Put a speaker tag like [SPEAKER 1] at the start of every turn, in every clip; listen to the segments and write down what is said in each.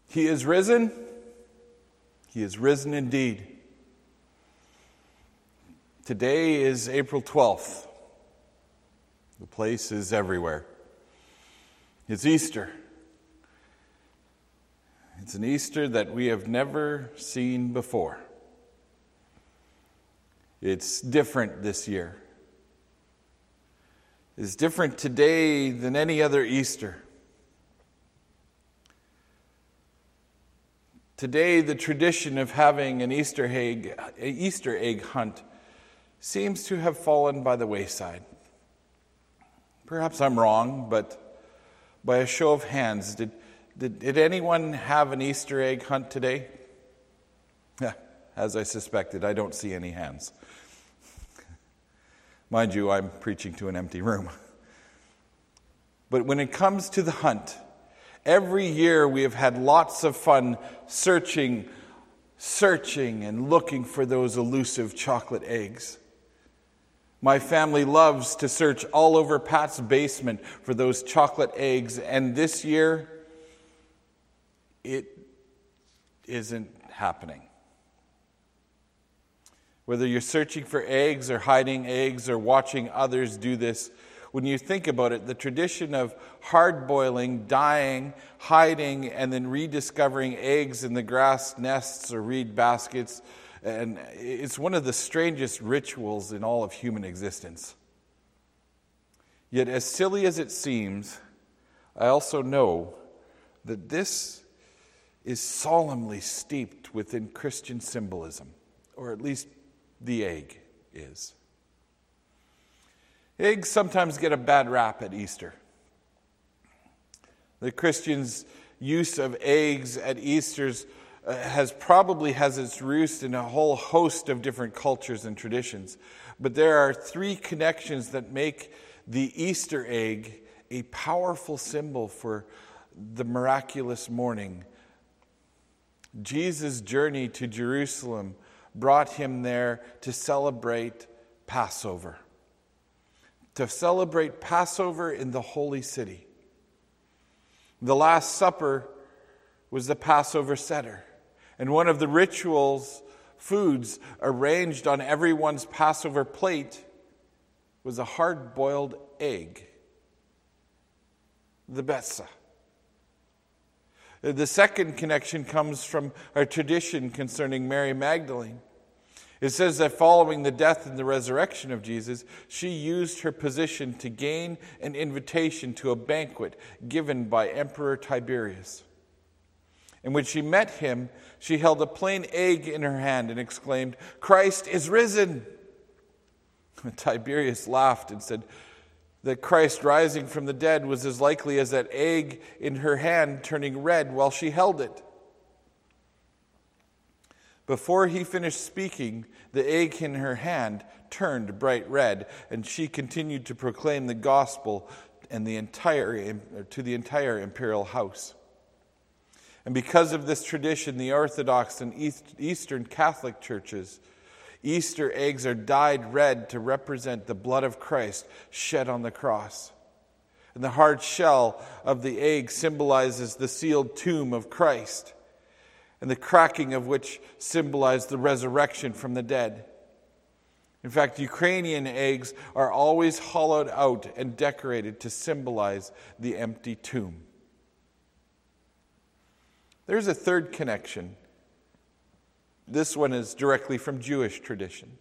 [SPEAKER 1] He is risen. He is risen indeed. Today is April 12th. The place is everywhere. It's Easter. It's an Easter that we have never seen before. It's different this year. It's different today than any other Easter. Today, the tradition of having an Easter egg hunt seems to have fallen by the wayside. Perhaps I'm wrong, but by a show of hands, did anyone have an Easter egg hunt today? Yeah, as I suspected, I don't see any hands. Mind you, I'm preaching to an empty room. But when it comes to the hunt, every year we have had lots of fun searching and looking for those elusive chocolate eggs. My family loves to search all over Pat's basement for those chocolate eggs, and this year it isn't happening. Whether you're searching for eggs or hiding eggs or watching others do this, when you think about it, the tradition of hard-boiling, dyeing, hiding, and then rediscovering eggs in the grass nests or reed baskets, and it's one of the strangest rituals in all of human existence. Yet, as silly as it seems, I also know that this is solemnly steeped within Christian symbolism, or at least the egg is. Eggs sometimes get a bad rap at Easter. The Christians' use of eggs at Easter's has its roots in a whole host of different cultures and traditions. But there are three connections that make the Easter egg a powerful symbol for the miraculous morning. Jesus' journey to Jerusalem brought him there to celebrate Passover. To celebrate Passover in the holy city. The Last Supper was the Passover Seder. And one of the rituals, foods arranged on everyone's Passover plate was a hard-boiled egg, the Betzah. The second connection comes from our tradition concerning Mary Magdalene. It says that following the death and the resurrection of Jesus, she used her position to gain an invitation to a banquet given by Emperor Tiberius. And when she met him, she held a plain egg in her hand and exclaimed, "Christ is risen!" Tiberius laughed and said that Christ rising from the dead was as likely as that egg in her hand turning red while she held it. Before he finished speaking, the egg in her hand turned bright red, and she continued to proclaim the gospel to the entire imperial house. And because of this tradition, the Orthodox and Eastern Catholic churches, Easter eggs are dyed red to represent the blood of Christ shed on the cross. And the hard shell of the egg symbolizes the sealed tomb of Christ, and the cracking of which symbolized the resurrection from the dead. In fact, Ukrainian eggs are always hollowed out and decorated to symbolize the empty tomb. There's a third connection. This one is directly from Jewish tradition.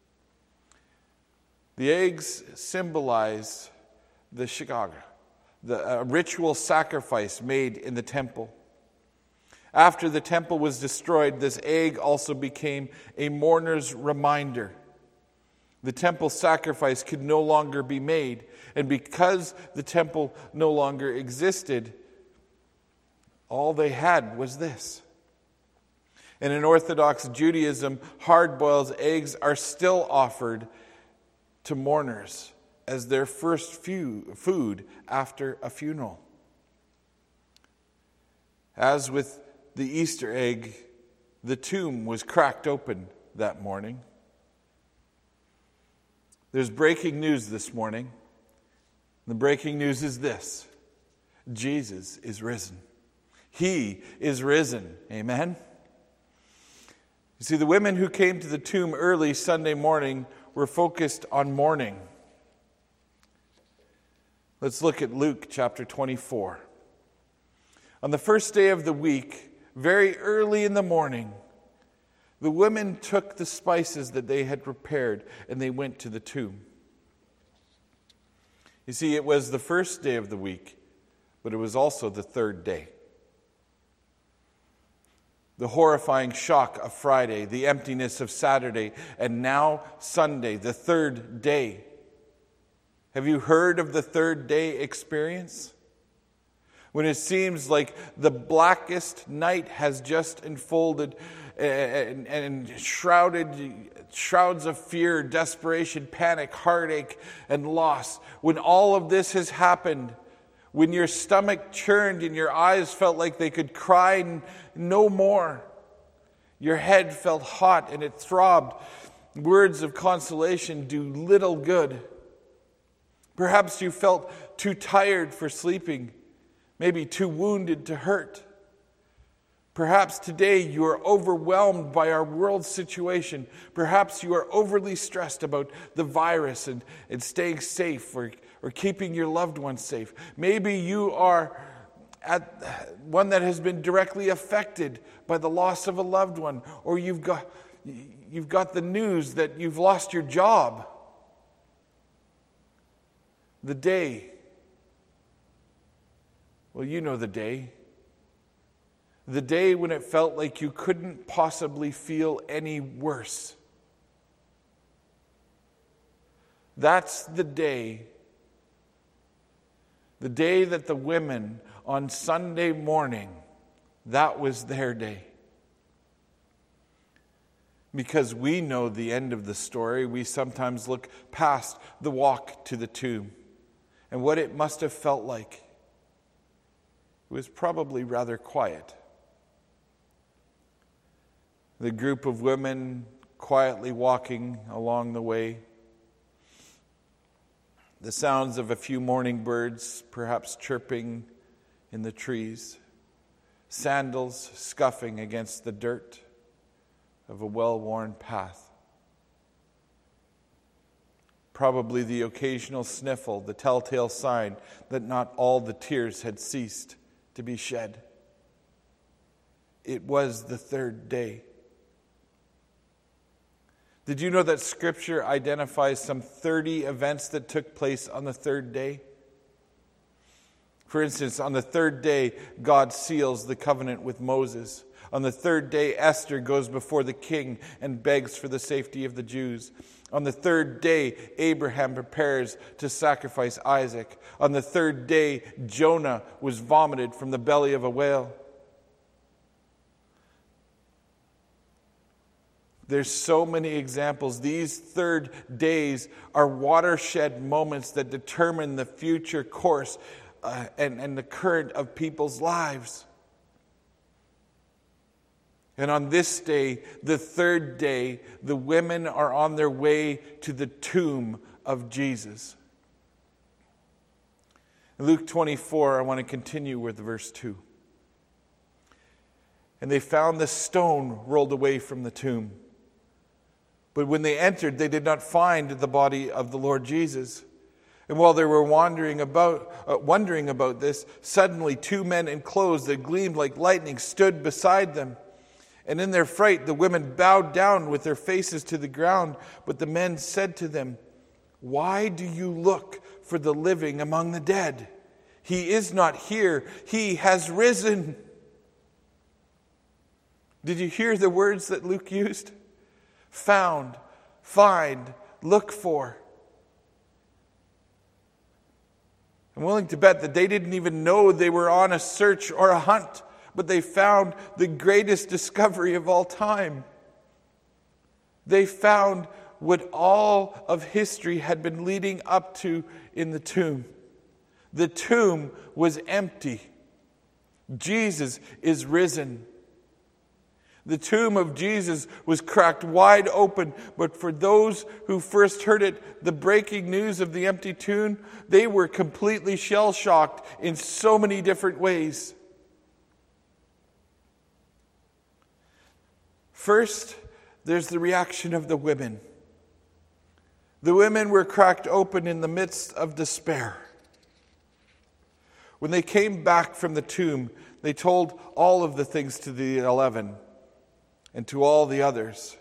[SPEAKER 1] The eggs symbolize the Shagaga, the ritual sacrifice made in the temple. After the temple was destroyed, this egg also became a mourner's reminder. The temple sacrifice could no longer be made, and because the temple no longer existed, all they had was this. And in Orthodox Judaism, hard-boiled eggs are still offered to mourners as their first food after a funeral. As with the Easter egg, the tomb was cracked open that morning. There's breaking news this morning. The breaking news is this: Jesus is risen. He is risen. Amen? You see, the women who came to the tomb early Sunday morning were focused on mourning. Let's look at Luke chapter 24. On the first day of the week, very early in the morning, the women took the spices that they had prepared and they went to the tomb. You see, it was the first day of the week, but it was also the third day. The horrifying shock of Friday, the emptiness of Saturday, and now Sunday, the third day. Have you heard of the third day experience? When it seems like the blackest night has just unfolded and shrouds of fear, desperation, panic, heartache, and loss. When all of this has happened, when your stomach churned and your eyes felt like they could cry no more, your head felt hot and it throbbed, words of consolation do little good. Perhaps you felt too tired for sleeping, maybe too wounded to hurt. Perhaps today you are overwhelmed by our world situation. Perhaps you are overly stressed about the virus and staying safe or keeping your loved ones safe. Maybe you are at one that has been directly affected by the loss of a loved one, or you've got the news that you've lost your job. The day. Well, you know the day. The day when it felt like you couldn't possibly feel any worse. That's the day that the women on Sunday morning, that was their day. Because we know the end of the story, we sometimes look past the walk to the tomb and what it must have felt like. It was probably rather quiet. The group of women quietly walking along the way. The sounds of a few morning birds, perhaps chirping in the trees. Sandals scuffing against the dirt of a well-worn path. Probably the occasional sniffle, the telltale sign that not all the tears had ceased to be shed. It was the third day. Did you know that Scripture identifies some 30 events that took place on the third day? For instance, on the third day, God seals the covenant with Moses. On the third day, Esther goes before the king and begs for the safety of the Jews. On the third day, Abraham prepares to sacrifice Isaac. On the third day, Jonah was vomited from the belly of a whale. There's so many examples. These third days are watershed moments that determine the future course and the current of people's lives. And on this day, the third day, the women are on their way to the tomb of Jesus. In Luke 24, I want to continue with verse 2. And they found the stone rolled away from the tomb. But when they entered, they did not find the body of the Lord Jesus. And while they were wondering about this, suddenly 2 men in clothes that gleamed like lightning stood beside them. And in their fright, the women bowed down with their faces to the ground. But the men said to them, "Why do you look for the living among the dead? He is not here. He has risen." Did you hear the words that Luke used? Found, find, look for. I'm willing to bet that they didn't even know they were on a search or a hunt, but they found the greatest discovery of all time. They found what all of history had been leading up to in the tomb. The tomb was empty. Jesus is risen. The tomb of Jesus was cracked wide open, but for those who first heard it, the breaking news of the empty tomb, they were completely shell-shocked in so many different ways. First, there's the reaction of the women. The women were cracked open in the midst of despair. When they came back from the tomb, they told all of the things to the 11 and to all the others.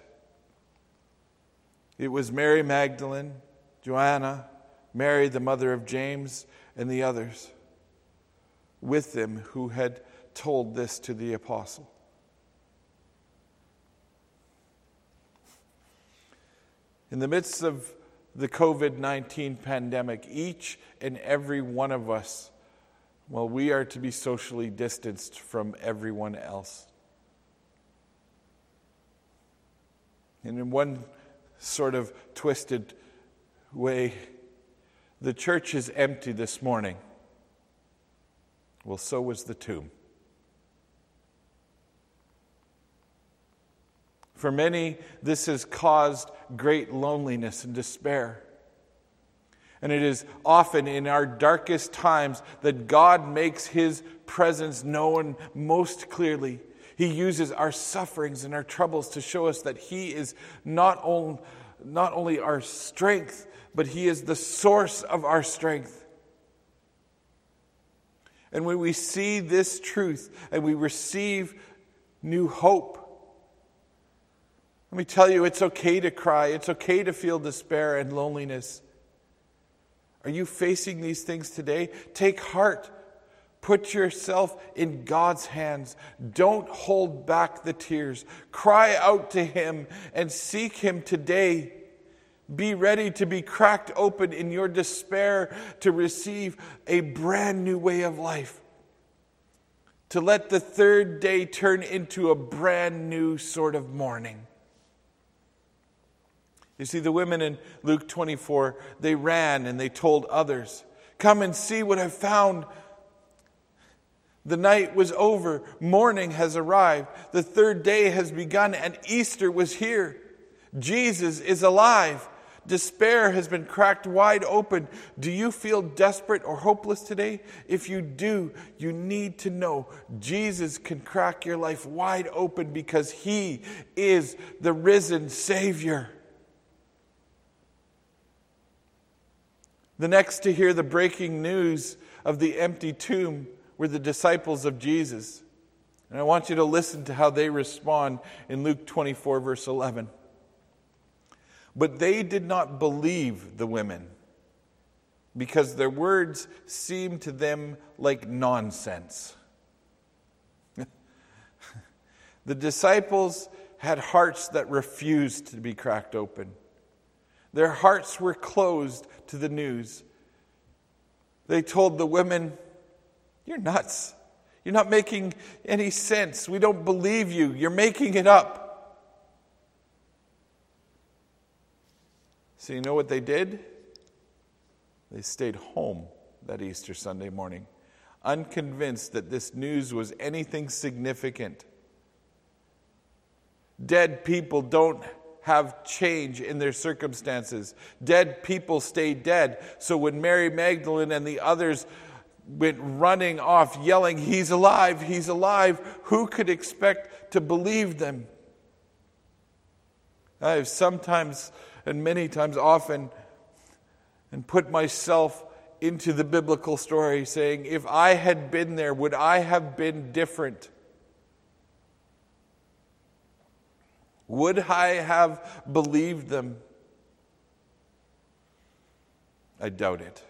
[SPEAKER 1] It was Mary Magdalene, Joanna, Mary the mother of James, and the others with them who had told this to the apostle. In the midst of the COVID-19 pandemic, each and every one of us, well, we are to be socially distanced from everyone else. And in one sort of twisted way, the church is empty this morning. Well, so was the tomb. For many, this has caused great loneliness and despair. And it is often in our darkest times that God makes His presence known most clearly. He uses our sufferings and our troubles to show us that He is not only our strength, but He is the source of our strength. And when we see this truth and we receive new hope, let me tell you, it's okay to cry. It's okay to feel despair and loneliness. Are you facing these things today? Take heart. Put yourself in God's hands. Don't hold back the tears. Cry out to Him and seek Him today. Be ready to be cracked open in your despair to receive a brand new way of life. To let the third day turn into a brand new sort of morning. You see, the women in Luke 24, they ran and they told others, "Come and see what I've found. The night was over. Morning has arrived. The third day has begun and Easter was here. Jesus is alive. Despair has been cracked wide open. Do you feel desperate or hopeless today? If you do, you need to know Jesus can crack your life wide open because He is the risen Savior." The next to hear the breaking news of the empty tomb were the disciples of Jesus. And I want you to listen to how they respond in Luke 24, verse 11. But they did not believe the women, because their words seemed to them like nonsense. The disciples had hearts that refused to be cracked open. Their hearts were closed to the news. They told the women, "You're nuts. You're not making any sense. We don't believe you. You're making it up." So you know what they did? They stayed home that Easter Sunday morning, unconvinced that this news was anything significant. Dead people don't have change in their circumstances. Dead people stay dead. So when Mary Magdalene and the others went running off yelling, "He's alive, He's alive," who could expect to believe them? I have sometimes and many times often and put myself into the biblical story saying, if I had been there, would I have been different? Would I have believed them? I doubt it.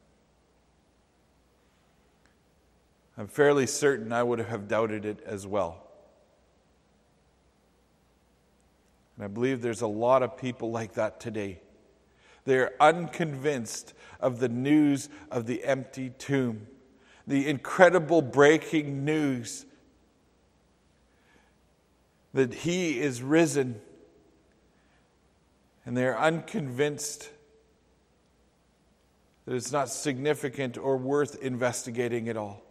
[SPEAKER 1] I'm fairly certain I would have doubted it as well. And I believe there's a lot of people like that today. They're unconvinced of the news of the empty tomb, the incredible breaking news that He is risen. And they're unconvinced that it's not significant or worth investigating at all.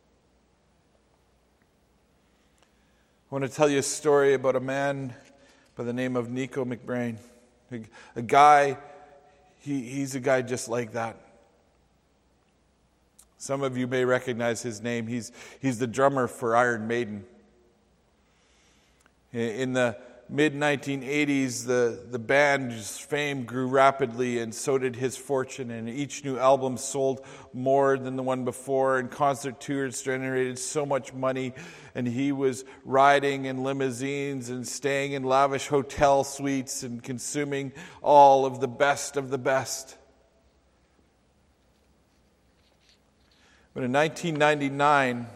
[SPEAKER 1] I want to tell you a story about a man by the name of Nico McBrain. A guy, he's a guy just like that. Some of you may recognize his name. He's the drummer for Iron Maiden. In the mid-1980s, the band's fame grew rapidly, and so did his fortune, and each new album sold more than the one before, and concert tours generated so much money, and he was riding in limousines and staying in lavish hotel suites and consuming all of the best of the best. But in 1999,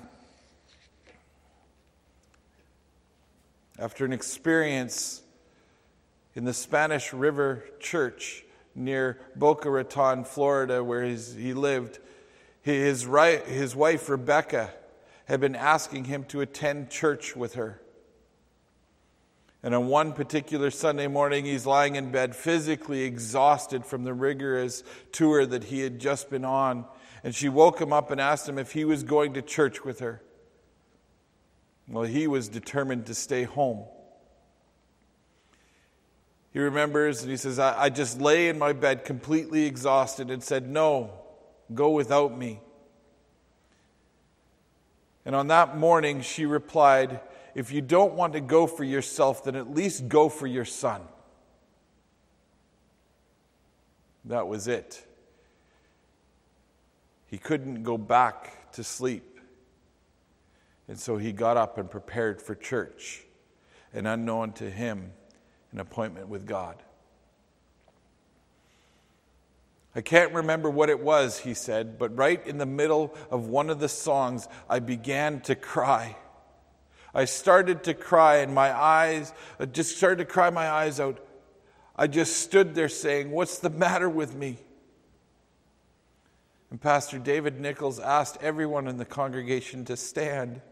[SPEAKER 1] after an experience in the Spanish River Church near Boca Raton, Florida, where he lived, his wife, Rebecca, had been asking him to attend church with her. And on one particular Sunday morning, he's lying in bed, physically exhausted from the rigorous tour that he had just been on. And she woke him up and asked him if he was going to church with her. Well, he was determined to stay home. He remembers, and he says, I just lay in my bed completely exhausted and said, "No, go without me." And on that morning, she replied, "If you don't want to go for yourself, then at least go for your son." That was it. He couldn't go back to sleep. And so he got up and prepared for church, and unknown to him, an appointment with God. I can't remember what it was, he said, but right in the middle of one of the songs, I began to cry. I started to cry, and I just started to cry my eyes out. I just stood there saying, "What's the matter with me?" And Pastor David Nichols asked everyone in the congregation to stand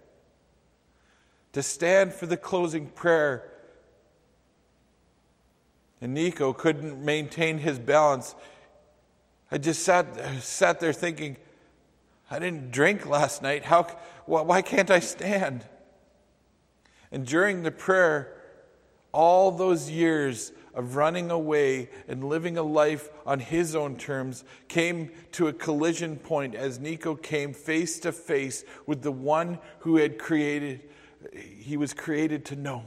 [SPEAKER 1] for the closing prayer. And Nico couldn't maintain his balance. I just sat there thinking, I didn't drink last night. Why can't I stand? And during the prayer, all those years of running away and living a life on his own terms came to a collision point as Nico came face to face with the one who he was created to know.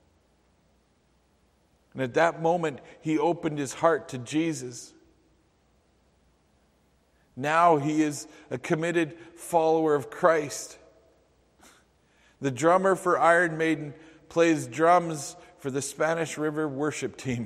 [SPEAKER 1] And at that moment, he opened his heart to Jesus. Now he is a committed follower of Christ. The drummer for Iron Maiden plays drums for the Spanish River worship team.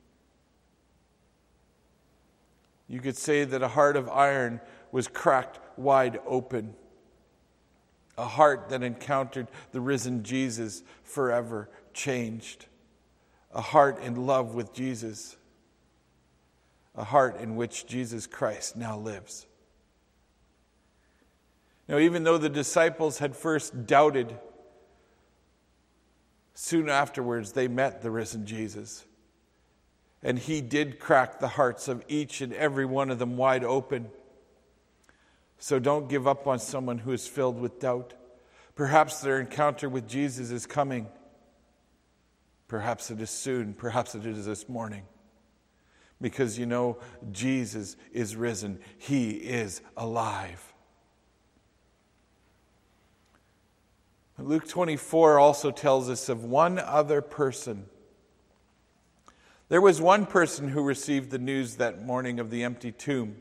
[SPEAKER 1] You could say that a heart of iron was cracked wide open. A heart that encountered the risen Jesus forever changed. A heart in love with Jesus. A heart in which Jesus Christ now lives. Now, even though the disciples had first doubted, soon afterwards they met the risen Jesus. And he did crack the hearts of each and every one of them wide open. So don't give up on someone who is filled with doubt. Perhaps their encounter with Jesus is coming. Perhaps it is soon. Perhaps it is this morning. Because you know, Jesus is risen. He is alive. Luke 24 also tells us of one other person. There was one person who received the news that morning of the empty tomb.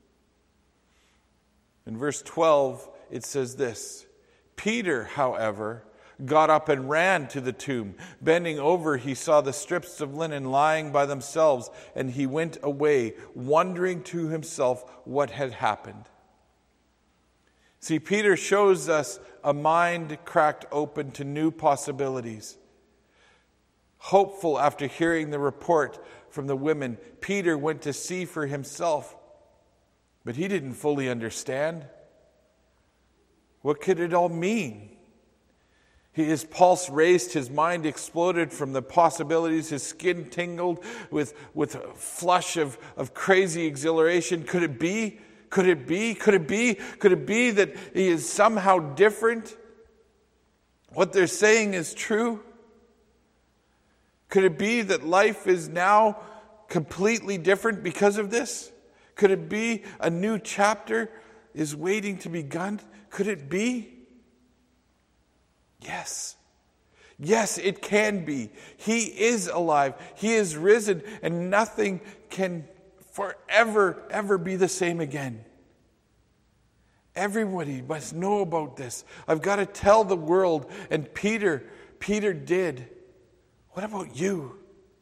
[SPEAKER 1] In verse 12, it says this: Peter, however, got up and ran to the tomb. Bending over, he saw the strips of linen lying by themselves, and he went away, wondering to himself what had happened. See, Peter shows us a mind cracked open to new possibilities. Hopeful after hearing the report from the women, Peter went to see for himself, but he didn't fully understand. What could it all mean? His pulse raced, his mind exploded from the possibilities, his skin tingled with a flush of crazy exhilaration. Could it be? Could it be? Could it be? Could it be that he is somehow different? What they're saying is true? Could it be that life is now completely different because of this? Could it be a new chapter is waiting to be begun? Could it be? Yes. Yes, it can be. He is alive. He is risen, and nothing can forever, ever be the same again. Everybody must know about this. I've got to tell the world, and Peter did. What about you?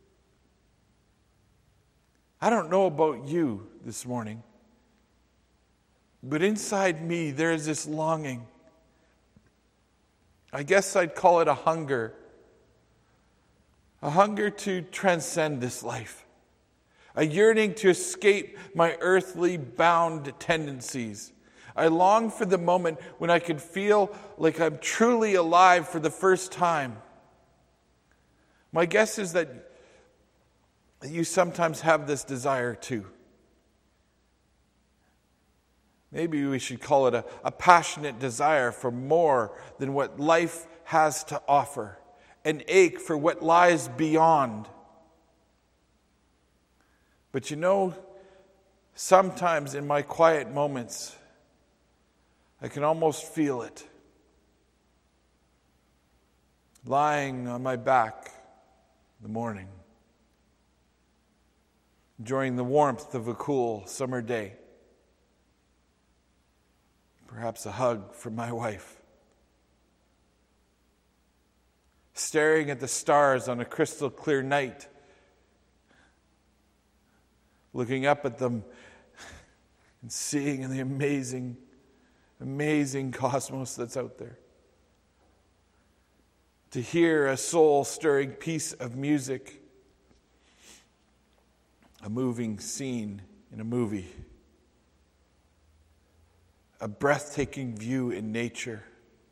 [SPEAKER 1] I don't know about you this morning, but inside me there is this longing. I guess I'd call it a hunger to transcend this life, a yearning to escape my earthly bound tendencies. I long for the moment when I can feel like I'm truly alive for the first time. My guess is that you sometimes have this desire too. Maybe we should call it a passionate desire for more than what life has to offer, an ache for what lies beyond. But you know, sometimes in my quiet moments, I can almost feel it. Lying on my back in the morning, enjoying the warmth of a cool summer day. Perhaps a hug from my wife. Staring at the stars on a crystal clear night. Looking up at them and seeing the amazing, amazing cosmos that's out there. To hear a soul-stirring piece of music. A moving scene in a movie. A breathtaking view in nature.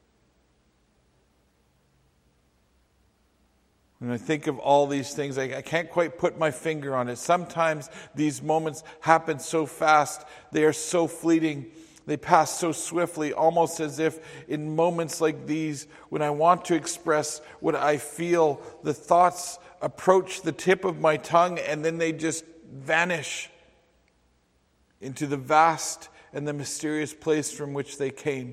[SPEAKER 1] When I think of all these things, I can't quite put my finger on it. Sometimes these moments happen so fast, they are so fleeting, they pass so swiftly, almost as if in moments like these, when I want to express what I feel, the thoughts approach the tip of my tongue and then they just vanish into the vast and the mysterious place from which they came.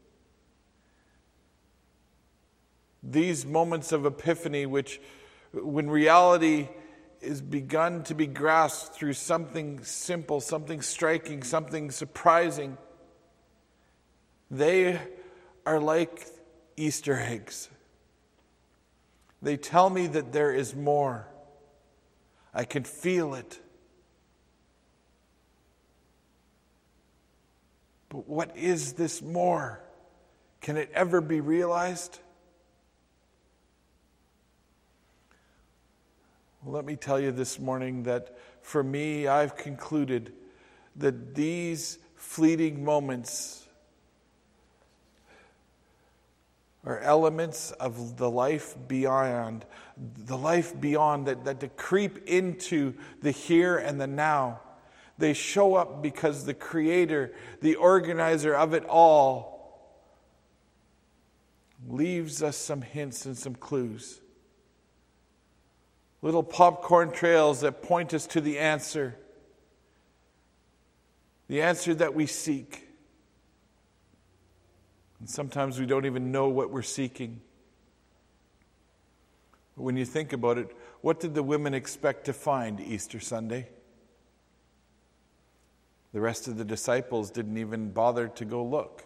[SPEAKER 1] These moments of epiphany, which, when reality is begun to be grasped through something simple, something striking, something surprising, they are like Easter eggs. They tell me that there is more. I can feel it. But what is this more? Can it ever be realized? Well, let me tell you this morning that for me, I've concluded that these fleeting moments are elements of the life beyond that creep into the here and the now. They show up because the Creator, the organizer of it all, leaves us some hints and some clues. Little popcorn trails that point us to the answer that we seek. And sometimes we don't even know what we're seeking. But when you think about it, what did the women expect to find Easter Sunday? The rest of the disciples didn't even bother to go look.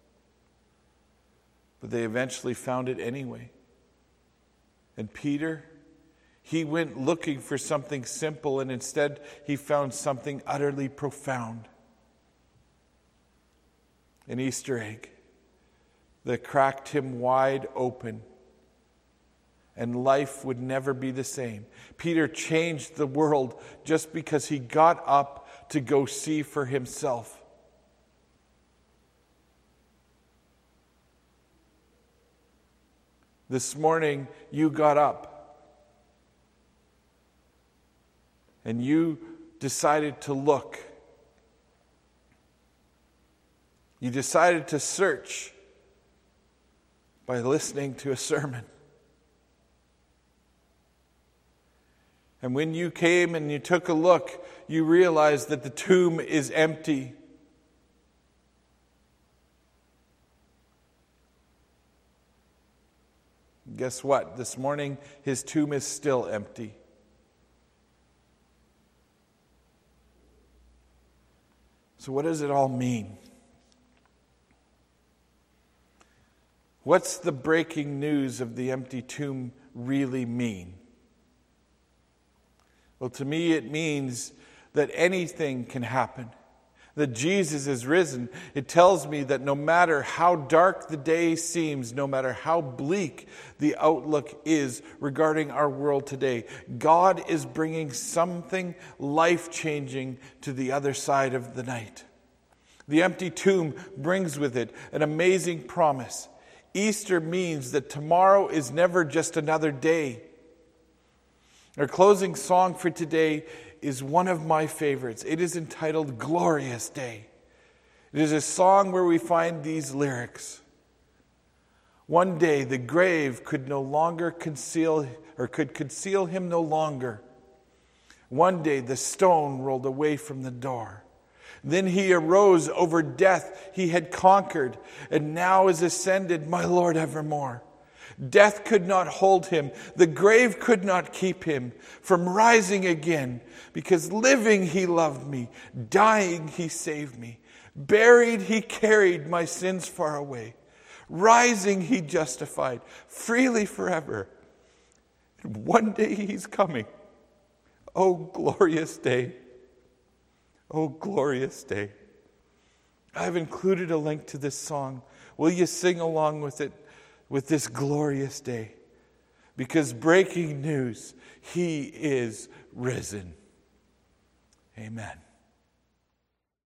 [SPEAKER 1] But they eventually found it anyway. And Peter, he went looking for something simple, and instead he found something utterly profound. An Easter egg that cracked him wide open, and life would never be the same. Peter changed the world just because he got up to go see for himself. This morning, you got up and you decided to look. You decided to search by listening to a sermon. And when you came and you took a look, you realized that the tomb is empty. Guess what? This morning, his tomb is still empty. So what does it all mean? What's the breaking news of the empty tomb really mean? Well, to me, it means that anything can happen. That Jesus is risen. It tells me that no matter how dark the day seems, no matter how bleak the outlook is regarding our world today, God is bringing something life-changing to the other side of the night. The empty tomb brings with it an amazing promise. Easter means that tomorrow is never just another day. Our closing song for today is one of my favorites. It is entitled Glorious Day. It is a song where we find these lyrics. One day the grave could conceal him no longer. One day the stone rolled away from the door. Then he arose over death he had conquered, and now is ascended, my Lord evermore. Death could not hold him. The grave could not keep him from rising again, because living he loved me, dying he saved me, buried he carried my sins far away, rising he justified freely forever. And one day he's coming. Oh, glorious day. Oh, glorious day. I've included a link to this song. Will you sing along with it? With this glorious day, because breaking news, he is risen. Amen.